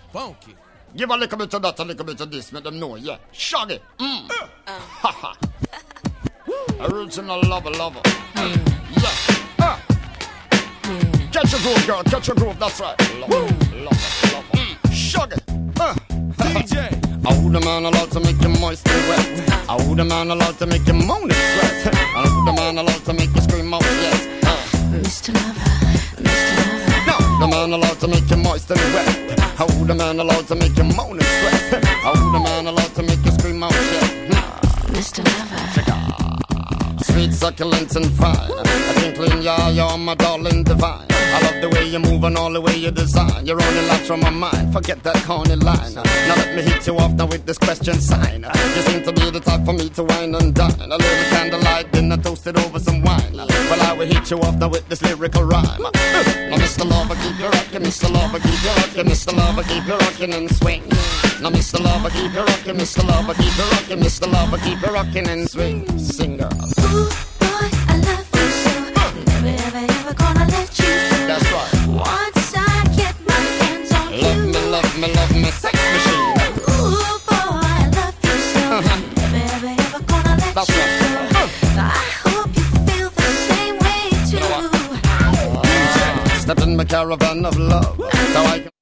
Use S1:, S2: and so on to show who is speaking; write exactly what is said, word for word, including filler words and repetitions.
S1: funky.
S2: Give a little bit of that, a little bit of this, make them know, yeah. Shaggy. Mm. Uh. Ha Original lover, lover. Mm. Yeah. Uh. Mm. Catch your groove, girl, catch your groove, that's right. Lover, lover, lover. Mm. Shaggy. Uh.
S1: D J.
S2: I hold a man allowed to make you moist and wet. I hold a man allowed to make you moan and sweat. I hold a man allowed to make you scream out, yes. Uh.
S3: Mister Lover, Mister Lover.
S2: No, the man allowed to make you moist and wet. I hold a man allowed to make you moan and sweat. I hold a man allowed to make you scream out, yes.
S3: Mister Lover.
S2: Sweet, succulent and fine. I twinkling, yeah, you're my darling divine. I love the way you move and all the way you design. You're only lights from my mind, forget that corny line. Now let me hit you off now with this question sign. You seem to be the type for me to wine and dine. A little candlelight, dinner toasted over some wine. Well, I will hit you off now with this lyrical rhyme. Now Mister Lover, keep you rockin', Mister Lover, keep you rockin', Mister Lover, keep you rockin' and swing. Now Mister Lover, keep you rockin', Mister Lover, keep you rockin', Mister Lover, keep you rockin' and swing. Sing, girl.
S3: Ooh, boy, I love you so. Never, ever, ever gonna let you go.
S2: That's right.
S3: Once I get my hands on
S2: Love
S3: you.
S2: me, love me, love me, sex machine.
S3: Ooh, boy, I love you so. Never, ever, ever gonna let
S2: That's
S3: you
S2: right.
S3: go. I hope you feel the same way too.
S2: Step in my caravan of love, so I can